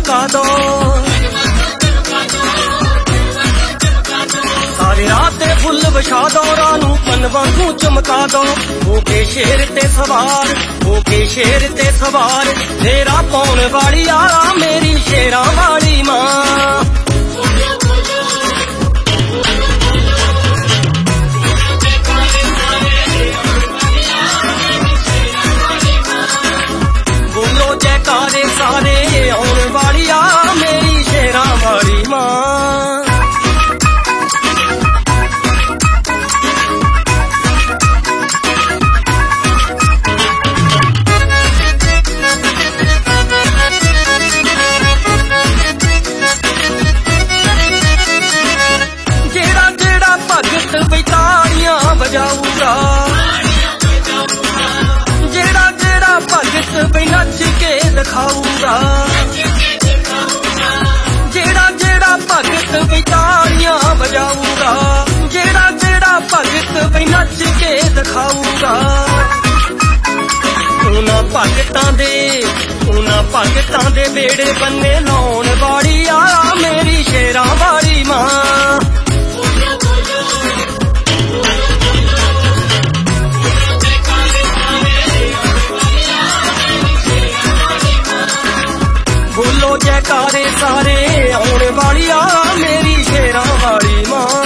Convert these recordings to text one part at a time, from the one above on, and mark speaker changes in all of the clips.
Speaker 1: चमका दो, सारे रात दे फुल विछा दो, रानू पन वांगू चमका दो। होके शेर ते सवार, होके शेर ते सवार, तेरा पाउण वाली आला मेरी शेरां वाली मां। बोलो जयकारे सारे आउण वाली आ मेरी शेरां वाली मां। बजाऊगा जेड़ा जेड़ा भगत भी नच के दिखाऊगा, जेड़ा जेड़ा भगत भी ताड़ियां बजाऊगा, जेड़ा जेड़ा भगत भी नच के दिखाऊगा। उन्हां भगतां दे बेड़े बन्ने लाउण वाली आ मेरी शेरां वाली मां। बोलो जयकारे सारे आउण वाली आ मेरी शेरां वाली मां।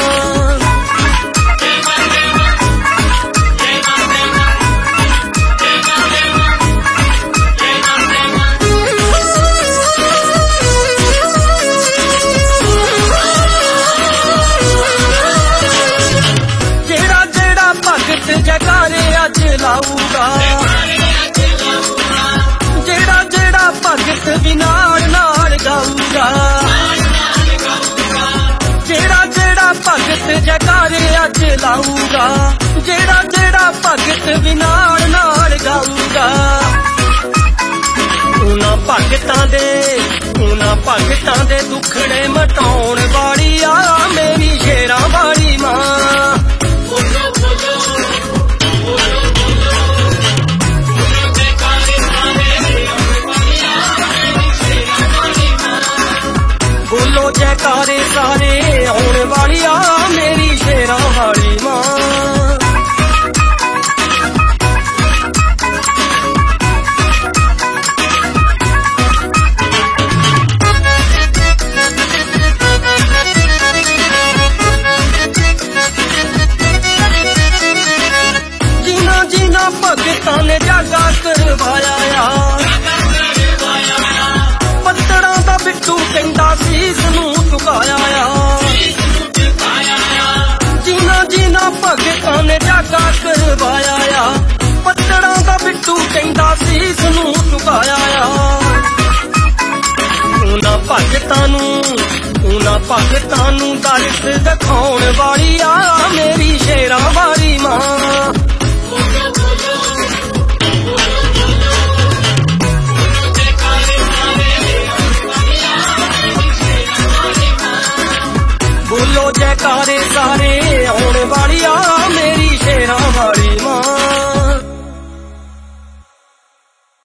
Speaker 1: जेड़ा जेड़ा भगत जयकारे अज लाऊगा, जेड़ा जेड़ा भगत भी नाल नाल गाऊगा, जेड़ा जेड़ा भगत जयकारे अज लाऊगा, जेड़ा जेड़ा भगत भी नाल नाल गाऊगा। उन्हां भगतां दे दुखड़े मटाउण वाली आ मेरी शेरां वाली मां। बोलो जयकारे सारे आउण वाली आ मेरी शेरां वाली मां। जीना जीना भगतां ने जागा करवाया, पत्तड़ां दा बिट्टू कहंदा सीस नूं झुकाया। जीना जीना भगतां ने जागा करवाया, पत्तड़ां दा बिट्टू कहंदा सीस नूं झुकाया। उन्हां भगतां नूं दर्द दिखाउण वाली आ मेरी शेरां वाली मां। बोलो जयकारे सारे